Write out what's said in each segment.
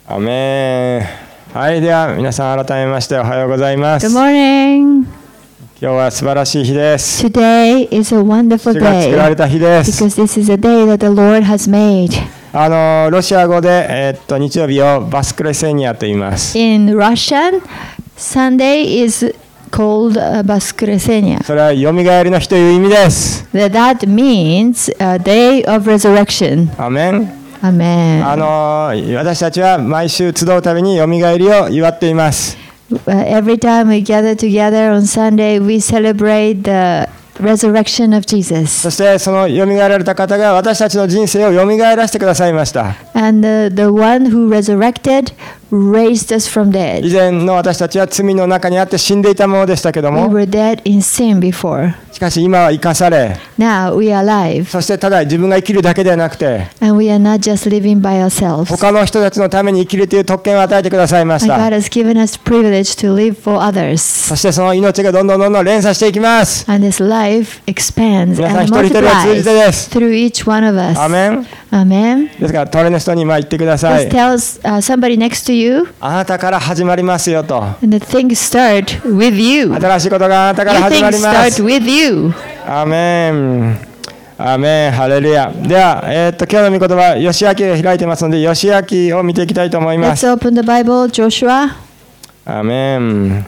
アメン。はい、では皆さん改めましておはようございます。 Good morning. 今日は素晴らしい日です。 Today is a wonderful 主が作られ day た日です。 because this is a day that the Lord has made. ロシア語で、日曜日をバスクレセニアと言います。 In Russian, Sunday is called Voskresenia. それはよみがえりの日という意味です。 That means a day of resurrection. アメン。 Amen. 私たちは毎週集うたびによみがえりを祝っています。 Every time we gather together on Sunday, we celebrate the resurrection of Jesus. そしてそのよみがえられた方が私たちの人生をよみがえらせてくださいました。 And the one who resurrected raised us from 以 dead. 前の私たちは罪の中にあって死んでいたものでしたけど We も、 were dead in sin before. しかし今は生かされ、 Now we are alive. そしてただ自分が生きるだけではなくて、 And we are not just living by ourselves. 他の人たちのために生きるという特権を与えてくださいまし And た。 God has given us privilege to live for そ others. してその命がどんどん連鎖していきます。 And this life expands 皆さん and 一人一人を通じてで multiplies す。 through each one of us. アメン。 Amen. ですから隣の人に今言ってくださ Just い。 tell somebody next to you, あなたから始まりますよと。 and the things start with you. 新しいことがあなたから New 始ま things りま start す。 with you. アメン。アメン。ハレルヤ。では、今日の御言葉、ヨシア記を開いてますので、ヨシア記を見ていきたいと思いま Let's す。 open the Bible, Joshua. アメン。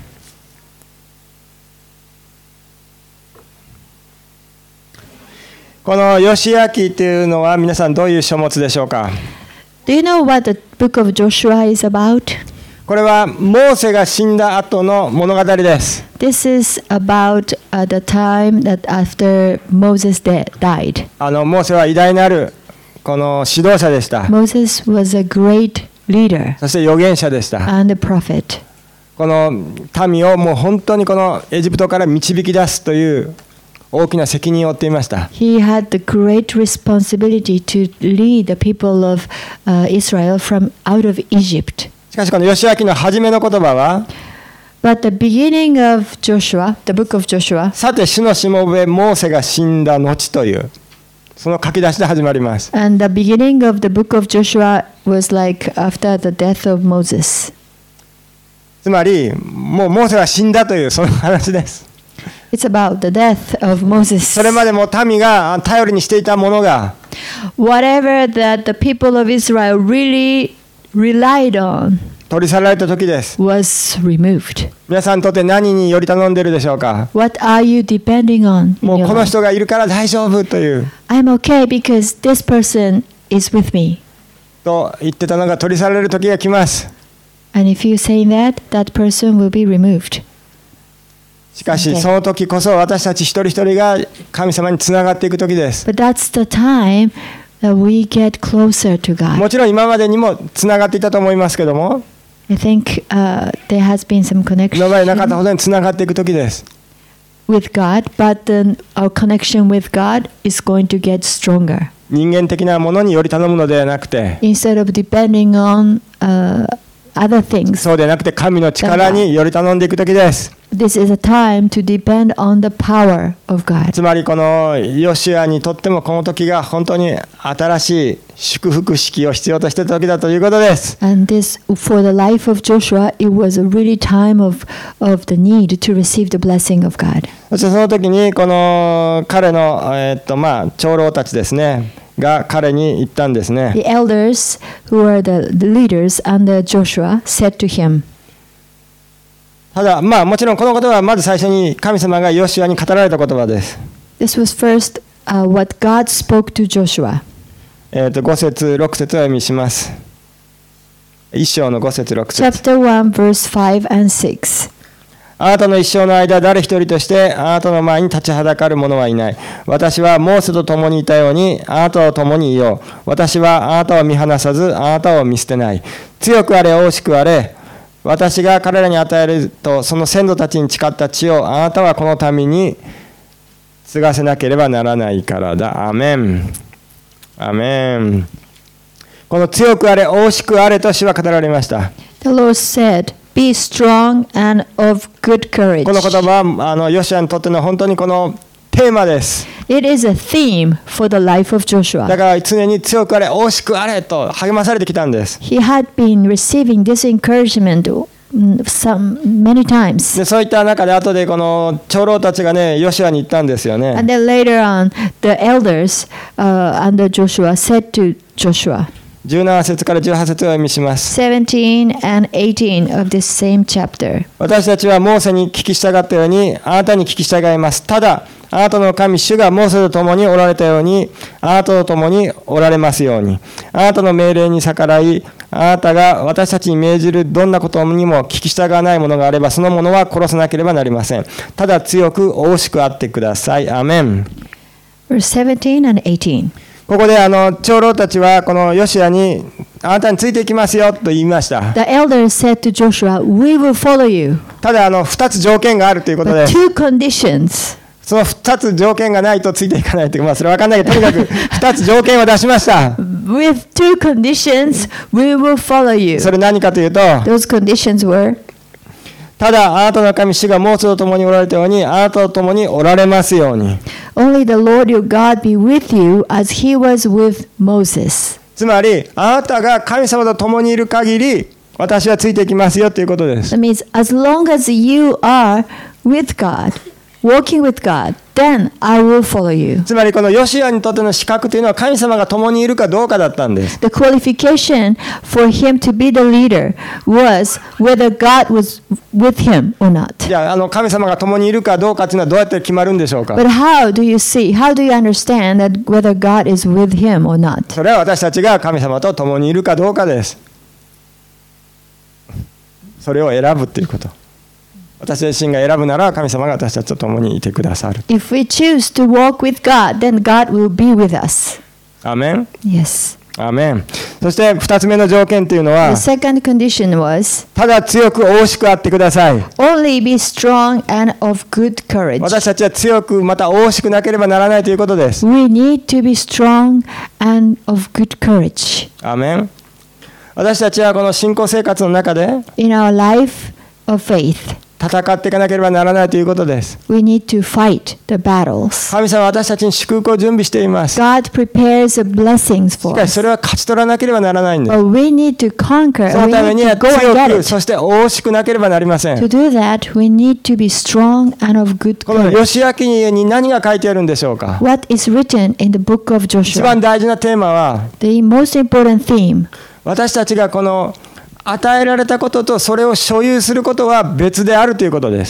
このヨシア記というのは皆さんどういう書物でしょうか。 Do you know what the book of Joshua is about? これはモーセが死んだ後の物語です。 This is about the time that after Moses died. モーセは偉大なるこの指導者でした。 Moses was a great leader そして預言者でした。 and a prophet. この民をもう本当にこのエジプトから導き出すという大きな責任を負っていました。 He had the great responsibility to lead the people of Israel from out of Egypt. しかしこのヨシア記の初めの言葉は、 But the beginning of Joshua, the book of Joshua, さて主のしもべモーセが死んだ後というその書き出しで始まります。 and the beginning of the book of Joshua was like after the death of Moses. つまりもうモーセが死んだというその話です。 It's about the death of Moses. それまでも民が頼りにしていたものが Whatever that the people of Israel really relied on 取り去られた時です。 was removed. 皆さんにとって何により頼んでいるでしょうか。 What are you depending on も in う your この life? 人がいるから大丈夫という I'm okay because this person is with me. と言ってたのが取り去られる時が来ます。 And if you say that, that person will be removed. しかし Okay. その時こそ私たち一人一人が神様につながっていく時です。 But that's the time that we get closer to も God. ちろん今までにもつながっていたと思いますけども、 I think there has been some 今までなかったほ connection どにつながっていく時です。 with God, but then our connection with God is going to get stronger. 人間的なものにより頼むのではなくて、 Instead of depending on other things, そうでなくて神の力により頼んでいく時です。 this is a time to depend on the power of God. つまりこのヨシュアにとってもこの時が本当に新しい祝福式を必要としていた時だということです。 And this, for the life of Joshua, it was a really time of the need to receive the blessing of God. そしてその時にこの彼の長老たちですねが彼に言ったんですね。 The elders, who are the leaders under Joshua, said to him, ただもちろんこの言葉はまず最初に神様がヨシュアに語られた言葉です。 this was first what God spoke to Joshua. 5節6節を読みします。一章の5節6節。 Chapter 1, verse 5 and 6. あなたの一生の間誰一人としてあなたの前に立ちはだかる者はいない。私はモーセと共にいたようにあなたと共にいよう。私はあなたを見放さずあなたを見捨てない。強くあれ惜しくあれ私が彼らに与えるとその先祖たちに誓った地をあなたはこの民に継がせなければならないからだ。アメン。アメン。この強くあれ惜しくあれと主は語られました。 The Lord said, Be strong and of good courage. この言葉はヨシュアにとっての本当にこのテーマです。 It is a theme for the life of だ Joshua. から常に強くあれ、惜しくあれと励まされてきたんです。 He had been receiving this encouragement many times. でそういった中で後でこの長老たちがね、ヨシュアに言ったんですよね。 And then later on, the elders under Joshua said to Joshua, 17節から18節をお読みします。 17 and 18 of this same chapter. 私たちはモーセに聞き従ったようにあなたに聞き従います。ただあなたの神主がモーセと共におられたようにあなたと共におられますように。あなたの命令に逆らいあなたが私たちに命じるどんなことにも聞き従わないものがあればそのものは殺さなければなりません。ただ強く惜しくあってください。アーメン。 Verse 17 and 18. ここで長老たちはこのヨシュアにあなたについていきますよと言いました。 The elders said to Joshua, We will follow you. ただ2つ条件があるということで But two conditions. その2つ条件がないとついていかないという、それは分かんないけど、とにかく2つ条件を出しました。 With two conditions, we will follow you. それ何かというと、 Those conditions were, ただあなたの神主がモーセと共におられたようにあなたと共におられますように。 Only the Lord your God be with you as he was with Moses. つまりあなたが神様と共にいる限り私はついていきますよということです。 That means as long as you are with God, walking with God, then I will follow you. つまりこのヨシュアにとっての資格というのは神様が共にいるかどうかだったんです。 The qualification for him to be the leader was whether God was with him or not. じゃあ神様が共にいるかどうかというのはどうやって決まるんでしょうか。 But how do you understand that whether God is with him or not? それは私たちが神様と共にいるかどうかです。それを選ぶということ。私自身が選ぶなら神様が私たちと共にいてくださる。 If we choose to walk with God, then God will be with us. アーメン。 Yes. アーメン。そして2つ目の条件というのは、 The second condition was, ただ強く惜しくあってください。 only be strong and of good courage. 私たちは強くまた惜しくなければならないということです。 We need to be strong and of good courage. アーメン。私たちはこの信仰生活の中で In our life of faith, 戦っていかなければならないということです。 we need to fight the battles. 神様は私たちに祝福を準備しています。 God prepares the blessings し for かし us. それは勝ち取らなければならないんです。 But we need to conquer. その We ために need は to go and 強 get く、 it. そして惜しくなければなりません。 To do that, we need to be strong and of good この courage. 吉明に何が書いてあるんでしょうか。 What is written in the book of 一 Joshua? 番大事なテーマは、 The most important theme. 私たちがこの与えられたこととそれを所有することは別であるということです。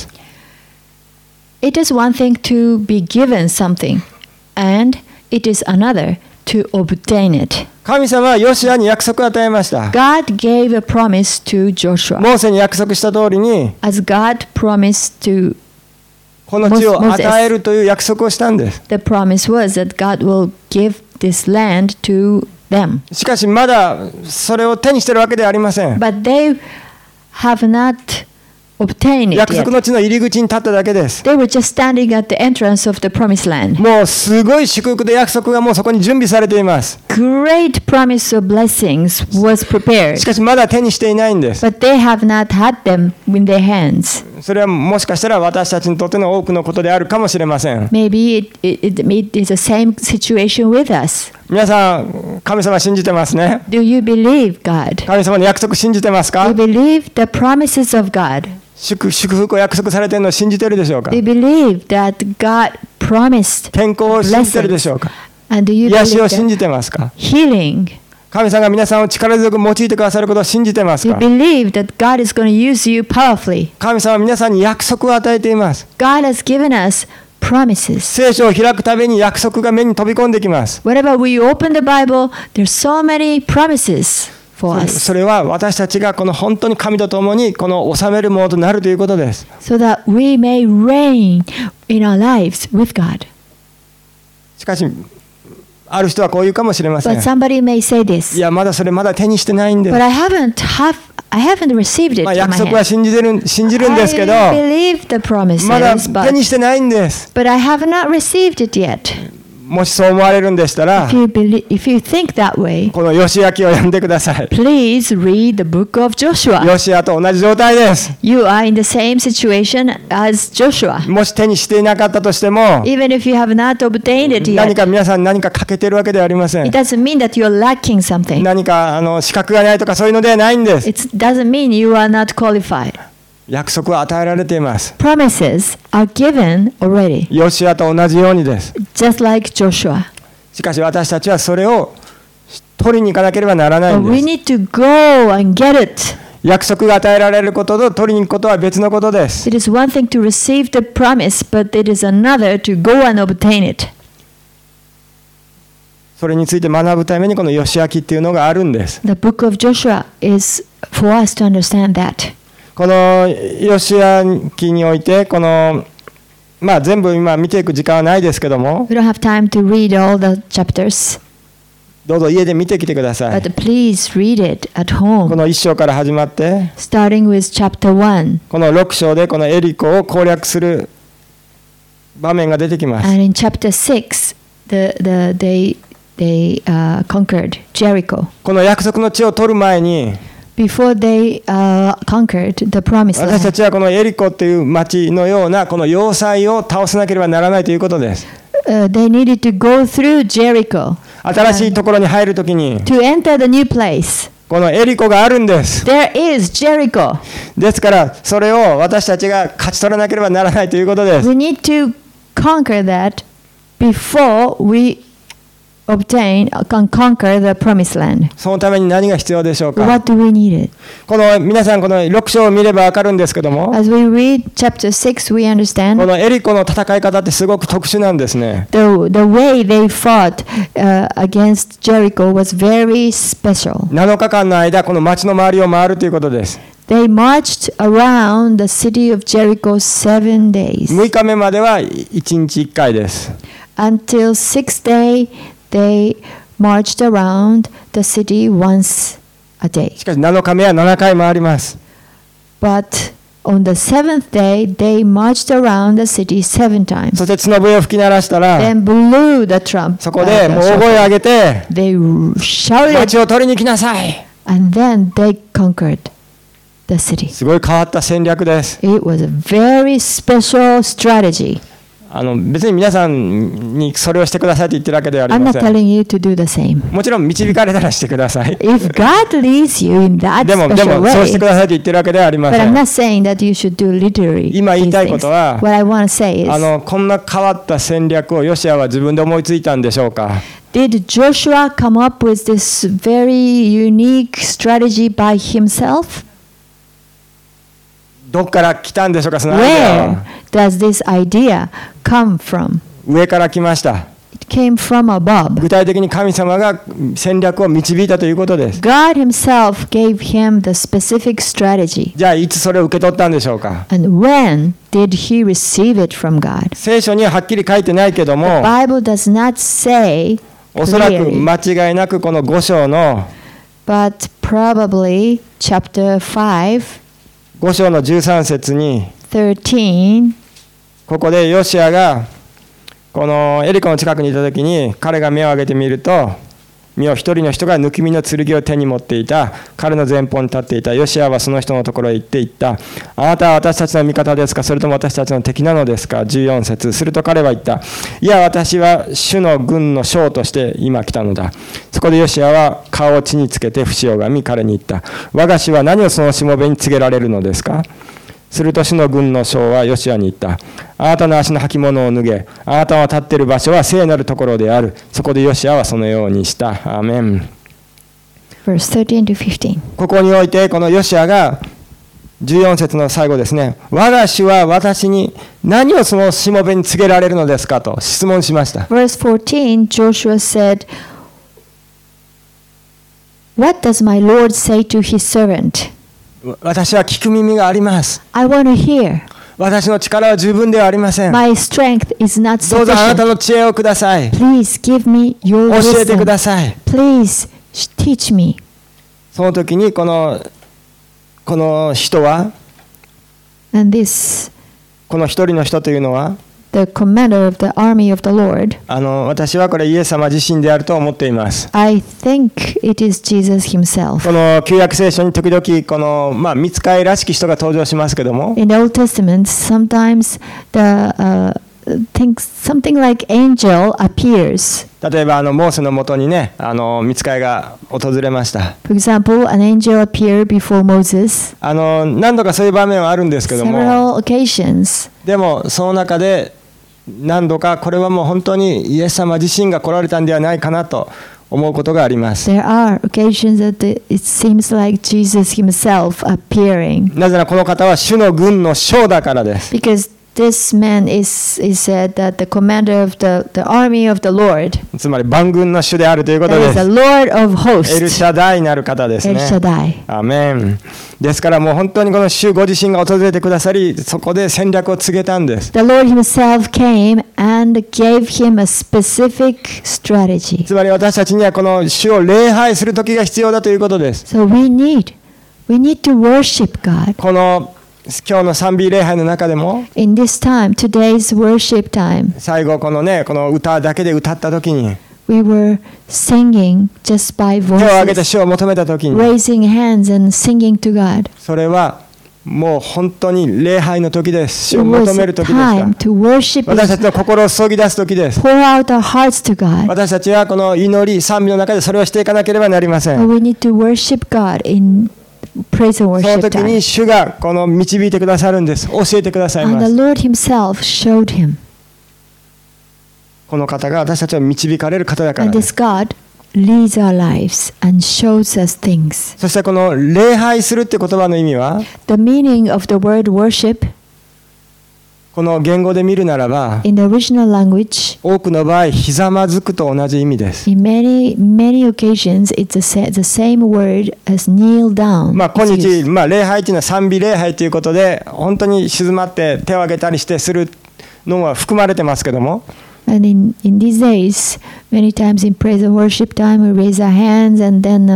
It is one thing to be given something, and it is another to obtain it. 神様はヨシュアに約束を与えました。 God gave a promise to Joshua. モーセに約束した通りに、 As God promised to, この地を与えるという約束をしたんです。 the promise was that God will give this land to them. しかしまだそれを手にしているわけではありません。 But they have not obtained it 約束 yet. の地の入り口に立っただけです。 They were just standing at the entrance of the promised land. もうすごい祝福で約束がもうそこに準備されています。 Great promise of blessings was prepared, しかしまだ手にしていないんです。 but they have not had them in their hands. それはもしかしたら私たちにとっての多くのことであるかもしれません。 Maybe it is the same situation with us. 皆さん、神様信じてますね。 Do you believe God? 神様の約束信じてます Do you か？ believe the promises of God? 祝福を約束されているのを信じているでしょうか？ Do you believe that God promised 健康を信じているでしょうか？ and do you 癒し believe を信 that じてますか？ healing? 神様が皆さんを力強く用いてくださることを信じてます Do you か？ believe that God is going to use you powerfully? 神様は皆さんに約束を与えています。 God has given us promises. 聖書を開くたびに約束が目に飛び込んできます。 Whenever we open the Bible, there's so many promises for us, それは私たちがこの本当に神と共にこの治めるものとなるということです。 so that we may reign in our lives with God. しかしある人はこう言うかもしれません。 But somebody may say い this, やまだそれまだ手にしてないんで but I haven't received it まあ in 約 my 束は hand. 信じるんですけど I believe the promises, まだ手 but にしてないんです。 I have not received it yet. もしそう思われるんでしたら、 If you think that way, このヨシア記を読んでください。 please read the book of Joshua. ヨシアと同じ状態です。 You are in the same situation as Joshua. もし手にしていなかったとしても、 Even if you have not obtained it 何 yet, か皆さん何か欠けてるわけではありません。 it doesn't mean that you're lacking something. 何か資格がないとかそういうのではないんです。 It doesn't mean you are not qualified. 約束は与えられています。 Promises are given already, ヨシアと同じようにです。 just like Joshua. しかし私たちはそれを取りに行かなければならない But ん we です。 need to go and get it. 約束が与えられることと取りに行くことは別のことです。 It is one thing to receive the promise, but it is another to go and obtain it. それについて学ぶためにこのヨシア記っていうのがあるんです。 The book of Joshua is for us to understand that. このヨシア記において全部今見ていく時間はないですけども、 We don't have time to read all the chapters, どうぞ家で見てきてください。 but please read it at こ home, の1章から始まって、 starting with chapter 1. この6章でこのエリコを攻略する場面が出てきます。 And in chapter 6, they conquered Jericho. この約束の地を取る前に、 Before they conquered the promised 私た land, ちはこのエリコっていう町のようなこの要塞を倒さなければならないということです。 they needed to go through Jericho 新しいところに入るときに to enter the new place. このエリコがあるんです。 There is Jericho. ですからそれを私たちが勝ち取らなければならないということです。 We need to conquer that before we conquer the promised land. そのために何が必要でしょうか。 What do we need it? 皆さんこの6章を見ればわかるんですけども、 As we read chapter 6, we こ understand のエリコの戦い方ってすごく特殊なんですね。 the way they fought against Jericho was very special. 7日間の間この町の周りを回るということです。 They marched around the city of Jericho 7 days. 6日目までは1日1回です。 Until 6th day, they marched around the city once a day. しかし7日目は7回回ります。 But on the 7th day, they marched around the city 7 times. そして角笛を吹き鳴らしたら、 Then blew the trumpet. そこでもう大声を上げて、 They shouted, 町を取りに来なさい。 and then they conquered the city. すごい変わった戦略です。 It was a very special strategy. 別に皆さんにそれをしてくださいと言ってるわけではあり I'm ま not せん。 telling you to do the same. もちろん導かれたらしてください。 If God leads you in that でも special そうして way, くださいと言ってるわけではありま but せ I'm ん。 not saying that you should do literally 今言い these たいこ things. とは、 What I want to say is, こんな変わった戦略をヨシアは自分で思いついたんでしょうか。 did Joshua come up with this very unique strategy by himself? どっから来たんでしょうか、そのアイデア Where は。 does this idea come from? 上から来ました。 It came from above. 具体的に神様が戦略を導いたということです。 God himself gave him the specific strategy. じゃあいつそれを受け取ったんでしょうか。 And when did he receive it from God? 聖書にははっきり書いてないけど The も、 Bible does not say おそらく clearly, 間違いなくこの5章の but probably chapter 5, 5章の13節に、 13, ここでヨシアがこのエリコの近くにいた時に、彼が目を上げてみると、見よ、一人の人が抜き身の剣を手に持っていた。彼の前方に立っていた。ヨシアはその人のところへ行って言った。あなたは私たちの味方ですか、それとも私たちの敵なのですか。14節。すると彼は言った。いや、私は主の軍の将として今来たのだ。そこでヨシアは顔を地につけて節を拝み、彼に言った。我が主は何をそのしもべに告げられるのですか。すると主の軍の将はヨシアに言った。あなたの足の履物を脱げ。あなたは立っている場所は聖なるところである。そこでヨシアはそのようにした。アーメン。 verse 13 to 15. ここにおいてこのヨシアが14節の最後ですね。我が主は私に何をそのしもべに告げられるのですかと質問しました。 Verse 14, Joshua said, What does my Lord say to his servant? 私は聞く耳があります。 I want to hear. 私の力は十分ではありません。 My strength is not どうぞあなた sufficient. の知恵をください。 Please give me your 教えてく wisdom. ださい。 Please teach me. その時にこの人は、 And this, この一人の人というのは、 the commander of the army of the Lord, 私はこれイエス様自身であると思っています。 I think it is Jesus himself. この旧約聖書に時々この、御使いらしき人が登場しますけども、 In the Old Testament, sometimes something like angel appears. 例えばモーセのもとにね、御使いが訪れました。 For example, an angel appeared before Moses. 何度かそういう場面はあるんですけども、 Several occasions. でもその中で何度かこれはもう本当にイエス様自身が来られたんではないかなと思うことがあります。 There are occasions that it seems like Jesus himself appearing. なぜならこの方は主の軍の将だからです。 Because this man is said that the commander of the army of the Lord. つまり万軍の主であるということで That is す。 the Lord of エル hosts. シャダイなる方です El ね。 Shaddai. アーメン。ですからもう本当にこの主ご自身が訪れてくださり、そこで戦略を告げたんです。 The Lord himself came and gave him a specific strategy. つまり私たちにはこの主を礼拝する時が必要だということです。 So we need to worship God. この今日の賛美礼拝の中でも In this time, today's worship time, 最後この歌だけで歌った時に we were singing just by 手を挙げて voices, 主を求めた時に raising hands and singing to God. それはもう本当に礼拝の時です。主 It を was 求め a る時でした。 time to worship 私た Him, ちの心を注ぎ出す時です。 pour out our hearts to God. 私たちはこの祈り賛美の中でそれをしていかなければなりませ But ん。 we need to worship God in praise and その worship 時に time. 主がこの導いてくださるんです。教えてください And ま the す。 Lord himself showed him. この方が私たちを導かれる方だから And で this す。 God leads our lives and shows us things. そしてこの礼拝するって言葉の意味は The meaning of the word worship この言語で見るならば in the original language, 多くの場合ひざまずくと同じ意味です。 in many occasions, it's the same word as kneel down. 今 It's 日、 used. 礼拝というのは賛美礼拝ということで本当に静まって手を挙げたりしてするのは含まれてますけども And in these days, many times in praise and worship time, we raise our hands and then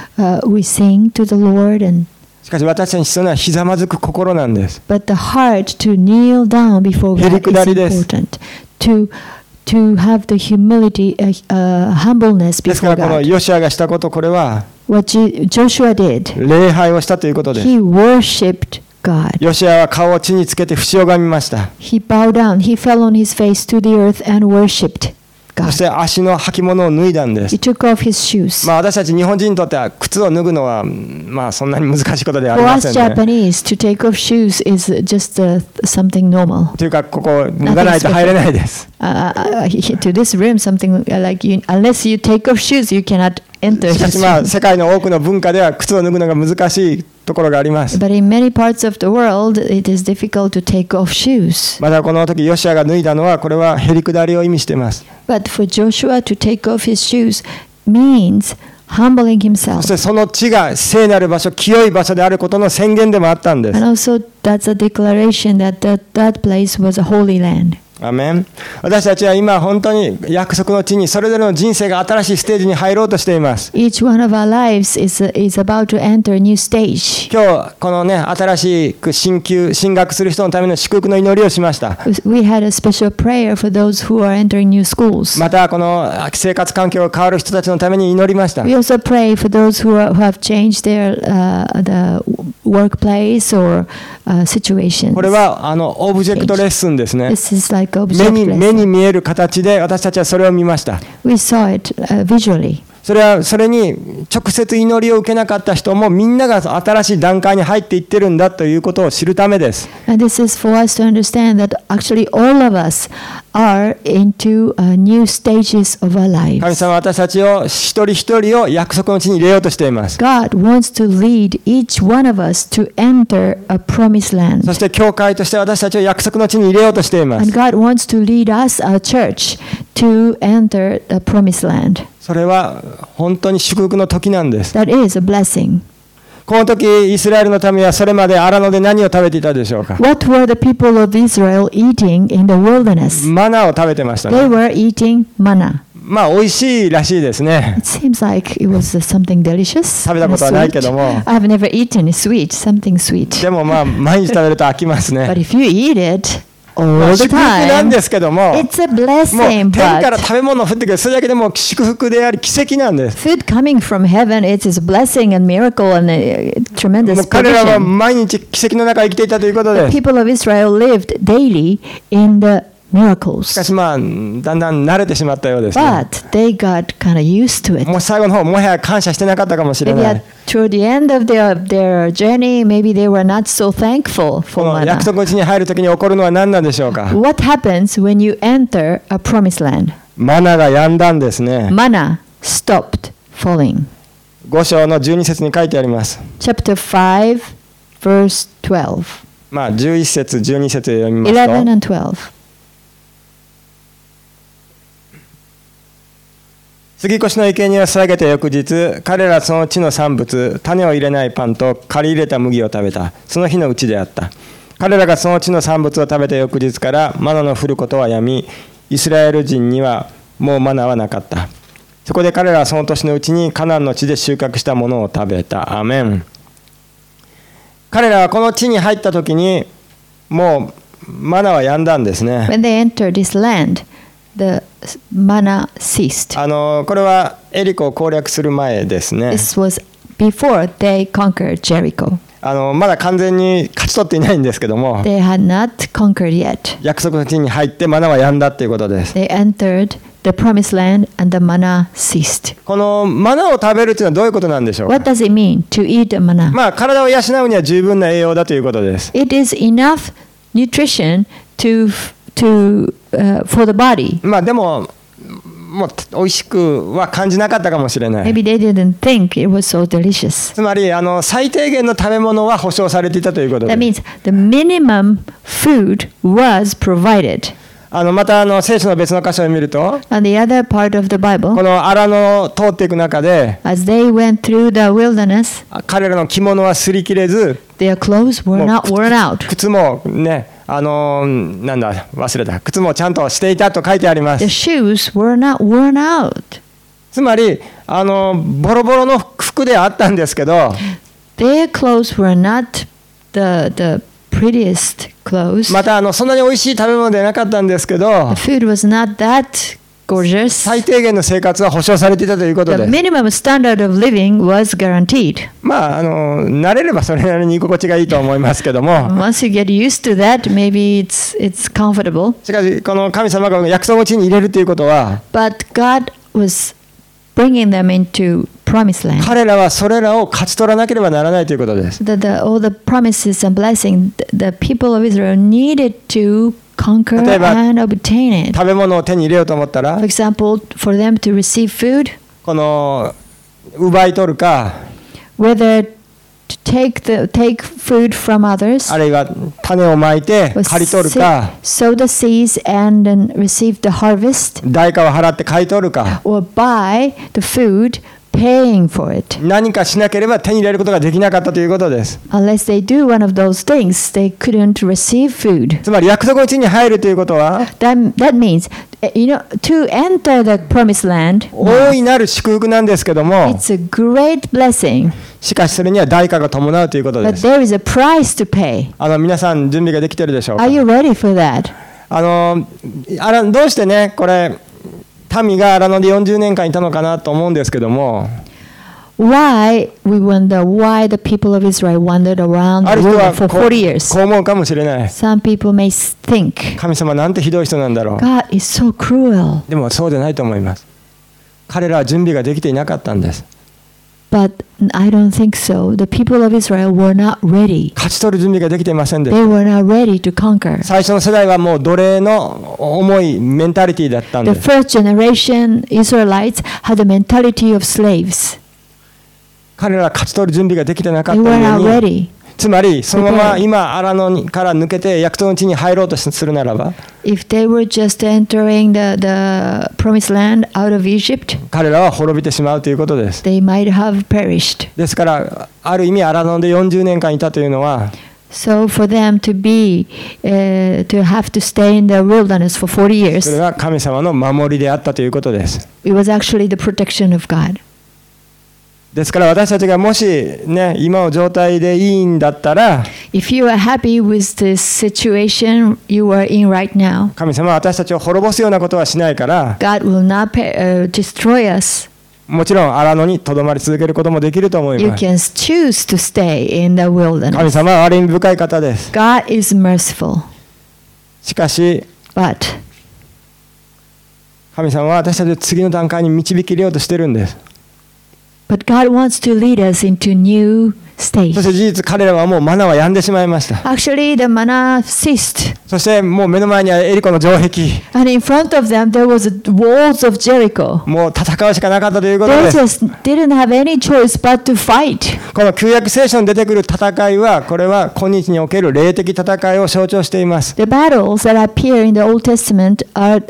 we sing to the Lord. And しかし私たちに必要なのはひざまずく心なんです。 but the heart to kneel down before God is へりくだりです。 important. To have the humility, humbleness ですか before らこの God. ヨシュアがしたことこれは What Joshua did, 礼拝をしたということです。 he worshipped God. ヨシュアは顔を地につけて節を拝みました。 He bowed down. He fell on his face to the earth and worshipped そ God. して足の履物を脱いだんで He す。 took off his shoes. 私たち日本人にとっては靴を脱ぐのはそんなに難しいことではあり For ま us せんね。 Japanese, to take off shoes is just something normal. というかここ脱がないと入れないです。 To this room, something like unless you take off shoes, you cannot enter しか this し room. 世界の多くの文化では靴を脱ぐのが難しいところがあります。 But in many parts of the world, it is difficult to take off shoes. またこの時ヨシュアが脱いだのはこれはへりくだりを意味しています。 But for Joshua to take off his shoes means humbling そ himself. してその地が聖なる場所、清い場所であることの宣言でもあったんです。 And also, that's a declaration that that place was a holy land. アメン。私たちは今本当に約束の地にそれぞれの人生が新しいステージに入ろうとしています。 Each one of our lives is about to enter a new stage. 今日このね新しく進学する人のための祝福の祈りをしました。 We had a special prayer for those who are entering new schools. またこの生活環境が変わる人たちのために祈りました。 We also pray for those who have changed their the workplace or situations. これはオブジェクトレッスンですね。 This is like 目 object に lesson. 見える形で私たちはそれを見ました。 We saw it visually. それに直接祈りを受けなかった人もみんなが新しい段階に入っていってるんだということを知るためです。 And this is for us to understand that actually all of us are into new stages of our 神 lives. 様は私たちを一人一人を約束の地に入れようとしています。 God wants to lead each one of us to enter a promised land. そして教会として私たちを約束の地に入れようとしていま And す。 God wants to lead us, our church, to enter the promised land. それは本当に祝福の時なんです。 That is a blessing. この時イスラエルの民はそれまで荒野で何を食べていたでしょうか。 What were the people of Israel eating in the wilderness? マナーを食べてました They ね。 were eating manna. 美味しいらしいですね。 It seems like it was something delicious. 食べたことはないけども。 I've never eaten sweet, something sweet. でも毎日食べると飽きます But ね。 if you eat it all the 祝福なん time. ですけども、 It's a もう blessing, 天から but 食べ物を降ってくる、それだけでもう祝福であり奇跡なんです。 food coming from heaven, it is a blessing and miracle and a も tremendous う彼らは provision. 毎日奇跡の中生きていたということです。 People of Israel lived daily in the しか miracles, しだんだん慣れてしまったようですね。 but they got kind of used to it. もう最後の方、もはや感謝してなかったかもしれ Maybe な at い。 toward the end of their journey, maybe they were not so thankful こ for の約 manna. 束の地に入るときに起こるのは何なんでしょうか。 What happens when you enter a promised land? マナが止んだんですね。 Manna stopped falling. 5章の12節に書いてあります。 Chapter 5, verse 12. まあ11節、12節で読みます 11 と、 and 12. 杉越の生贄を捧げた翌日、彼らはその地の産物、種を入れないパンと刈り入れた麦を食べた。その日のうちであった。彼らがその地の産物を食べた翌日からマナの降ることはやみ、イスラエル人にはもうマナはなかった。そこで彼らはその年のうちにカナンの地で収穫したものを食べた。アーメン。彼らはこの地に入った時にもうマナは止んだんですね。 When they entered this land, the manna ceased. これはエリコを攻略する前ですね。 This was before they conquered Jericho. まだ完全に勝ち取っていないんですけども、 They had not conquered yet. 約束の地に入ってマナは止んだっていうことです。 They entered the promised land and the manna ceased. このマナを食べるっていうのはどういうことなんでしょうか。 What does it mean to eat the manna? まあ体を養うには十分な栄養だということです。 It is enough nutrition for the body. まあでももう美味しくは感じなかったかもしれない。 Maybe they didn't think it was so delicious. つまり最低限の食べ物は保証されていたということで That す。 means the minimum food was provided. また聖書の別の箇所を見ると、 On the other part of the こ Bible, の荒野を通っていく中で as they went through the wilderness, 彼らの着物は擦り切れず、 their clothes were not worn out. 靴もね、なんだ忘れた、靴もちゃんとしていたと書いてありま The す。 shoes were not worn out. つまりボロボロの服であったんですけど、 Their clothes were not the prettiest clothes. またそんなに美味しい食べ物ではなかったんですけど、 The food was not that gorgeous. 最低限の生活は保証されていたということ The です。 minimum standard of living was guaranteed. まあ慣れればそれなりに居心地がいいと思いますけども、 Once you get used to that, maybe it's comfortable. しかしこの神様が約束の地に入れるということは、 But God was bringing them into promised land. 彼らはそれらを勝ち取らなければならないということです。 All the promises and blessings, the people of Israel needed to conquer 例えば、 and obtain it. 食べ物を手に入れようと思ったら For example, for them to receive food, この奪い取るか、 whether to take food from others, あるいは種をまいて or 刈り取るか、 sow the seeds and then receive the harvest, 代価を払って買い取るか、 or buy the food, paying for it. 何かしなければ手に入れることができなかったということです。 Unless they do one of those things, they couldn't receive food. つまり約束の地に入るということは、 That means, to enter the promised land, 大いなる祝福なんですけども、 it's a great blessing, しかしそれには代価が伴うということ but です。 there is a price to pay. 皆さん準備ができているでしょうか。 Are you ready for that? どうしてね、これ民が荒野で40年間いたのかなと思うんですけども、 We wonder why the people of Israel wandered around あ the る人は world for こう 40 years. 思うかもしれない。 Some people may think, 神様なんてひどい人なんだろう。 God is so cruel. でもそうでないと思います。彼らは準備ができていなかったんです。 But I don't think so. The people of Israel were not ready. 勝ち取る準備ができていませんでし They were not ready to conquer. た。最初の世代はもう奴隷の重いメンタリティだったん The です。 first generation Israelites had the mentality of slaves. 彼らは勝ち取る準備ができてなかっ They た were の not に、 ready. つまりそのまま今荒野から抜けて約束の地に入ろうとするならば、 If they were just entering the promised land out of Egypt, 彼らは滅びてしまうということです。 they might have perished. ですからある意味荒野で40年間いたというのは、 So for them to have to stay in the wilderness for 40 それ years, は神様の守りであったということです。 it was actually the protection of God. ですから私たちがもしね、今の状態でいいんだったら、 If you are happy with this situation you are in right now, 神様は私たちを滅ぼすようなことはしないから、 God will not destroy us. もちろん荒野にとどまり続けることもできると思い You ます。 can choose to stay in the 神 wilderness. 様は憐れみ深い方です。 God is merciful, しかし but 神様は私たちを次の段階に導き入れようとしてるんです。 God wants to lead us into new stage. そして事実彼らはもうマナは止んでしまいました。 Actually, the manna ceased, そしてもう目の前にはエリコの城壁、 and in front of them there was walls of Jericho. もう戦うしかなかったということ They です。 just didn't have any choice but to fight. この旧約聖書に出てくる戦いは、これは今日における霊的戦いを象徴しています。 The battles that appear in the Old Testament are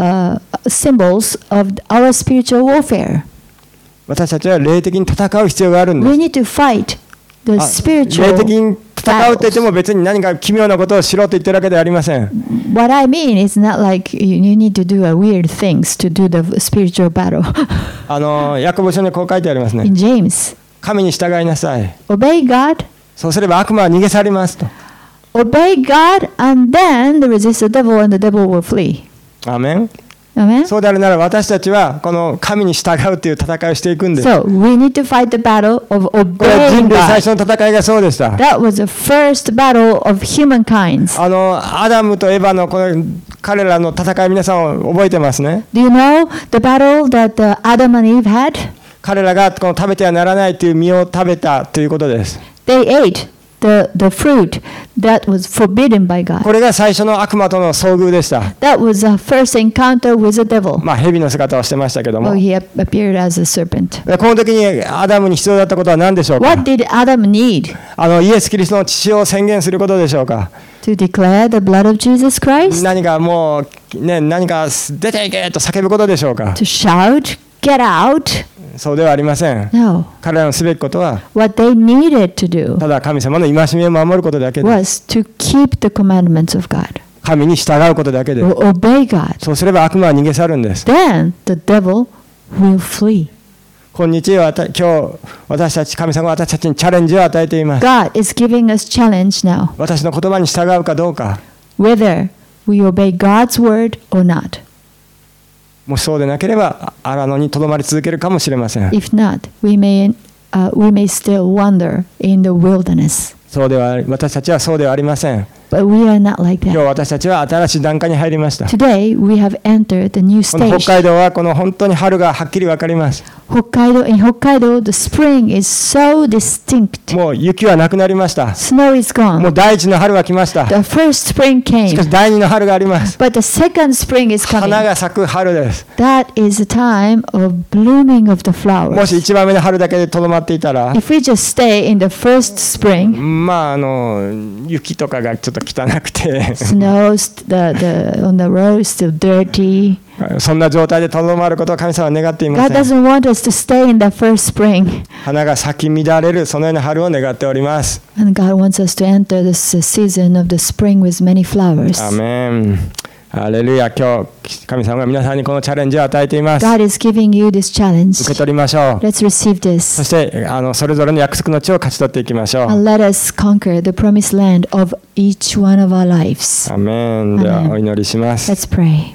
symbols of our spiritual warfare. 私たちは霊的に戦う必要があるんで We す。 need to fight the 霊 spiritual 的に戦うって言っても別に何か奇妙なことをしろと言ってるわけではありません。 What I mean is not like you need to do weird things to do the spiritual battle. ヤコブ書にこう書いてありますね。 In James, 神に従いなさい。 obey God, そうすれば悪魔は逃げ去りますと。 obey God, and then resist the devil, and the devil will flee. アーメン。 Amen. そうであるなら私たちはこの神に従うという戦いをしていくんです。 So we need to fight the battle of これは人 obeying 類最 God. 初の戦いがそうでした。 That was the first battle of humankind. アダムとエヴァのこの彼らの戦い、皆さん覚えてますね。 Do you know the battle that Adam and Eve had? 彼らがこの食べてはならないという実を食べたということです。 They ate the fruit that was forbidden by God. これが最初の悪魔との遭遇でした。 That was the first encounter with the devil. 蛇の姿をしてましたけども。 Oh, he appeared as a serpent. でこの時にアダムに必要だったことは何でしょうか。 What did Adam need? イエス・キリストの血を宣言することでしょうか。 To declare the blood of Jesus Christ? 何かもう、ね、何か出ていけと叫ぶことでしょうか。 To shout, get out? そうではありません。 No. 彼らのすべきことは、 What they needed to do ただ神様の戒めを守ることだけで was to keep the commandments of God, 神に従うことだけで or obey God. そうすれば悪魔は逃げ去るんです。 Then the devil will flee. 今日今日私たち神様は私たちにチャレンジを与えています。 God is giving us challenge now, 私の言葉に従うかどうか。 whether we obey God's word or not. もしそうでなければ荒野にとどまり続けるかもしれません。 If not, we may still wander in the wilderness. 私たちはそうではありません。 But we are not like 今日 that. 私たちは新しい段階に入りました。 Today we have entered a new この stage. 北海道はこの本当に春がはっきり分かります。 In Hokkaido, the spring is so distinct. もう雪はなくなりました。 Snow is もう gone. 第一の春は来ました。 The first spring しか came, し第二の春があります。 but the second spring is 花 coming. が咲く春です。 That is the time of blooming of the も flowers. し一番目の春だけでとどまっていたら、 If we just stay in the first spring, 雪とかがちょっと汚くて snow on the road is still dirty. そんな状態でとどまることを神様は願っていま God せん。 doesn't want us to stay in the first spring. 花が咲き乱れるそのような春を願っております。 And God wants us to enter this season of the spring with many flowers. アーメン。ハレルヤ。今日神様が皆さんにこのチャレンジを与えています。 God is giving you this 受 challenge. け取りましょう。 Let's receive そ this してそれぞれの約束の地を勝ち取っていきましょう。 and let us conquer the promised land of each one of our lives. アーメン。では Amen. お祈りします。 Let's pray.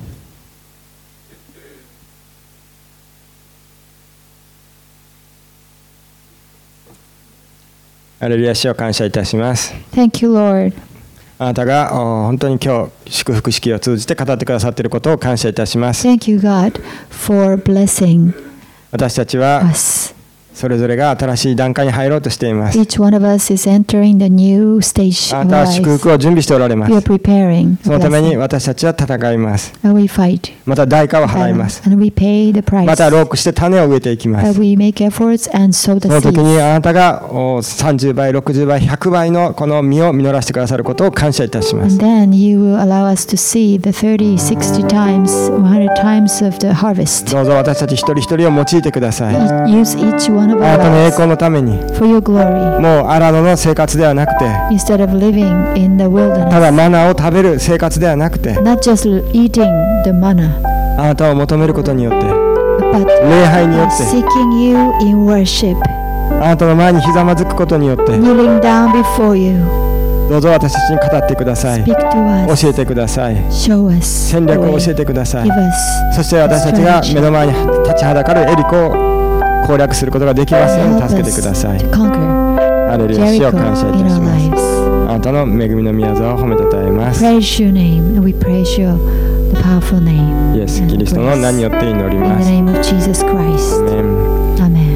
ハレルヤ。主を感謝いたします。 Thank you, Lord. あなたが本当に今日祝福式を通じて語ってくださっていることを感謝いたします。 Thank you, God, for blessing 私たちは us. それぞれが新しい段階に入ろうとしています。 Each one of us is entering the new stage あ of なたは祝 life. 福を準備しておられま We are す。 preparing そ the のために blessing. 私たちは戦います。 And we fight. また代価を払います。 And we pay the また price. ロークして種を植えていきま And す。 we make efforts and sow そ the の時に seeds. あなたが30倍、60倍、100倍のこの実を実らせてくださることを感謝いたしま And す。 then you will allow us to see the 30, 60 times, 100 times of the harvest. どうぞ私たち一人一人を用いてください。あ Use each one of なたの栄 our 光のために、 for your glory もう荒野の生活ではなくて、 instead of living in the た wilderness. だマナーを食べる生活ではなくて、 Not just eating the manna, あなたを求めることによって、 but 礼拝によって、 seeking you in worship. あなたの前にひざまずくことによって、 kneeling down before you, どうぞ私たちに語ってください。 speak to us, 教えてください。 show us 戦 the 略を way, 教えてください。 give us そして私たちが目の前に立ちはだかるエリコを攻略することができますように help 助けてくだ us さい。 to conquer ハレルヤ、主を感謝い Jericho た in し our ます。 lives. あなたの恵みの宮沢を褒めたたえます。 Praise your name, and we praise your the powerful name. イエス・キリストの名によって祈り In ま the す。 name of Jesus Christ. アーメン。 Amen.